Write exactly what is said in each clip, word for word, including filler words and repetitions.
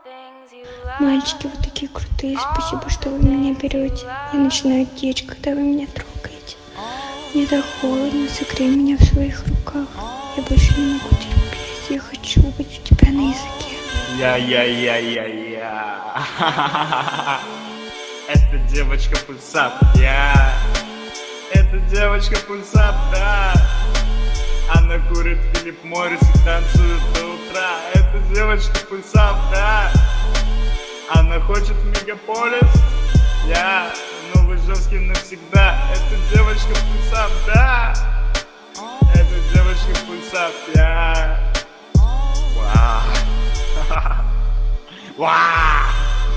Мальчики, вы такие крутые, спасибо, что вы меня берете. Я начинаю течь, когда вы меня трогаете. Мне так холодно, согрей меня в своих руках. Я больше не могу терпеть, я хочу быть у тебя на языке. Я-я-я-я-я. Это девочка Пульсап, я. Это девочка Пульсап, да. Она курит Филипп Моррис и танцует до утра. Это девочка Пульсап, да. Она хочет в мегаполис, я. Новый Ижевский навсегда. Это девочка Пульсап, да. Это девочка Пульсап, я. Вау. Вау.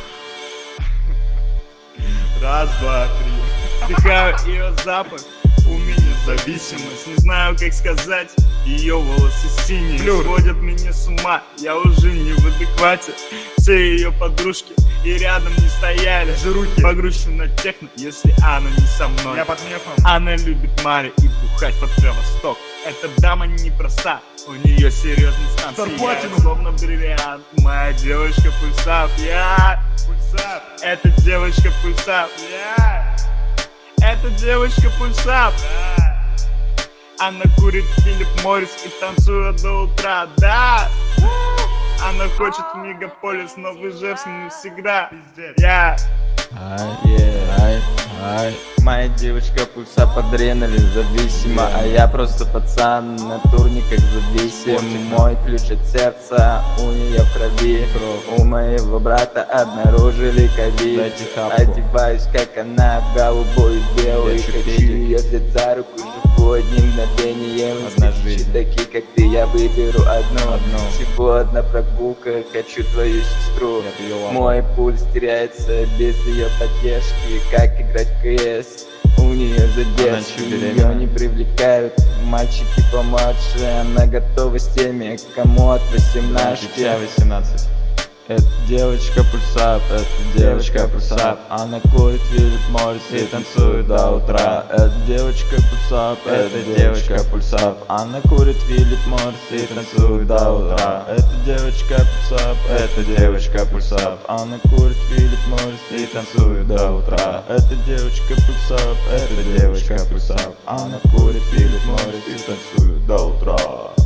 Раз, два, три. Вдыхаю ее запах, у меня зависимость. Не знаю, как сказать, ее волосы синие сводят меня с ума, я уже не в адеквате. Все ее подружки и рядом не стояли. Руки погружу на техно, если она не со мной. Я под мефом. Она любит море и бухать под Кровосток. Эта дама непроста, у нее серьезный стан. Словно бриллиант, моя девочка Пульсап, я. Пульсап. Это девочка Пульсап, я. Это девочка Пульсап, да. Она курит Филипп Моррис и танцует до утра, да. Она хочет в мегаполис, но в Ижевске навсегда. Я. Ай, yeah, ай, ай. Моя девочка Пульсап адреналин зависима, а я просто пацан, натурник как зависим. Мой ключ от сердца у нее в крови. У моего брата обнаружили ковид. Одеваюсь как она в голубой и белый. Хочу ее взять за руку живу одним мгновением. Однажды такие как ты, я выберу одну, одну. Всего одна прогулка, хочу твою сестру. Мой пульс теряется без ее поддержки. Как играть в КС, у нее задержки, ее не привлекают мальчики помладше. Она готова с теми, кому от восемнадцати. Это девочка Пульсап, это девочка Пульсап. Она курит Филипп Моррис и танцует до утра. Это девочка Пульсап, это девочка Пульсап. Она курит Филипп Моррис и танцует до утра. Это девочка Пульсап, это девочка Пульсап. Она курит Филипп Моррис и танцует до утра. Это девочка Пульсап, это девочка Пульсап. Она курит Филипп Моррис и танцует до утра.